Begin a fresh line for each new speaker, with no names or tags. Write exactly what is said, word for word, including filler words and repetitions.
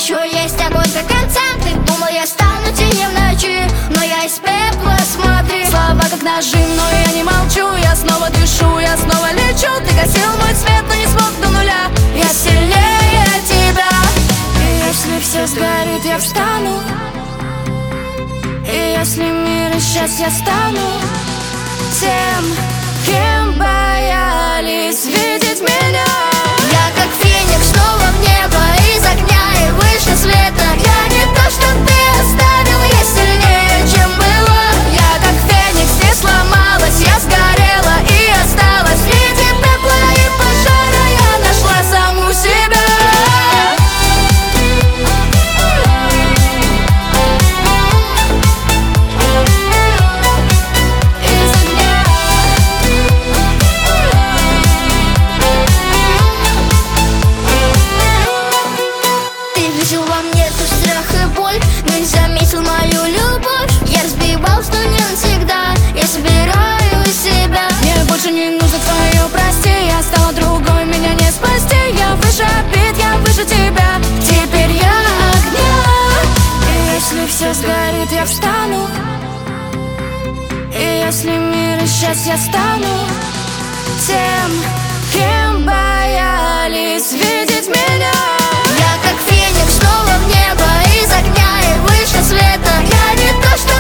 еще есть огонь до конца. Ты думал, я стану тенью в ночи, но я из пепла, смотри.
Слова как ножи, но я не молчу. Я снова дышу, я снова лечу. Ты гасил мой свет, но не смог до нуля.
Я сильнее тебя.
И если все сгорит, я встану. И если мир исчез, я стану тем, кем боялись видеть меня.
Я как феникс снова в небо, из огня и выше света. Я не то, что ты оставил, я сильнее, чем было. Я как феникс, не сломалась, я сгорела и осталась. Среди пепла и пожара я нашла саму себя. Видел во мне ту страх и боль, но не заметил мою любовь. Я разбивалась, но не навсегда. Я собираю себя.
Мне больше не нужно твое прости. Я стала другой, меня не спасти. Я выше обид, я выше тебя. Теперь я огня. И если все сгорит, я встану. И если мир исчез, я стану тем, кем боялись видеть меня.
Я как феникс снова в небо, из огня и выше света. Я не то, что